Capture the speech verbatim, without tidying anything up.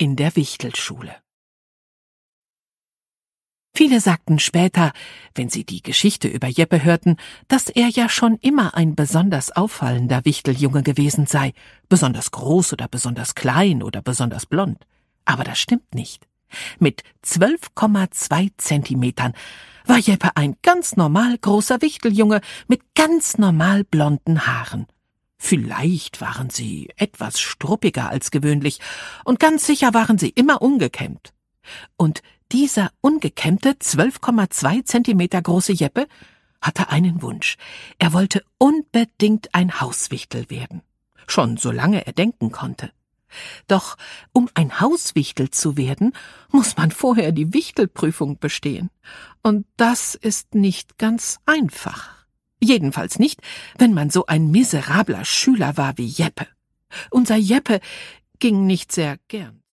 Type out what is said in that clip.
in der Wichtelschule. Viele sagten später, wenn sie die Geschichte über Jeppe hörten, dass er ja schon immer ein besonders auffallender Wichteljunge gewesen sei, besonders groß oder besonders klein oder besonders blond. Aber das stimmt nicht. Mit zwölf Komma zwei Zentimetern war Jeppe ein ganz normal großer Wichteljunge mit ganz normal blonden Haaren. Vielleicht waren sie etwas struppiger als gewöhnlich, und ganz sicher waren sie immer ungekämmt. Und dieser ungekämmte, zwölf Komma zwei Zentimeter große Jeppe hatte einen Wunsch. Er wollte unbedingt ein Hauswichtel werden. Schon solange er denken konnte. Doch um ein Hauswichtel zu werden, muss man vorher die Wichtelprüfung bestehen. Und das ist nicht ganz einfach. Jedenfalls nicht, wenn man so ein miserabler Schüler war wie Jeppe. Unser Jeppe ging nicht sehr gern.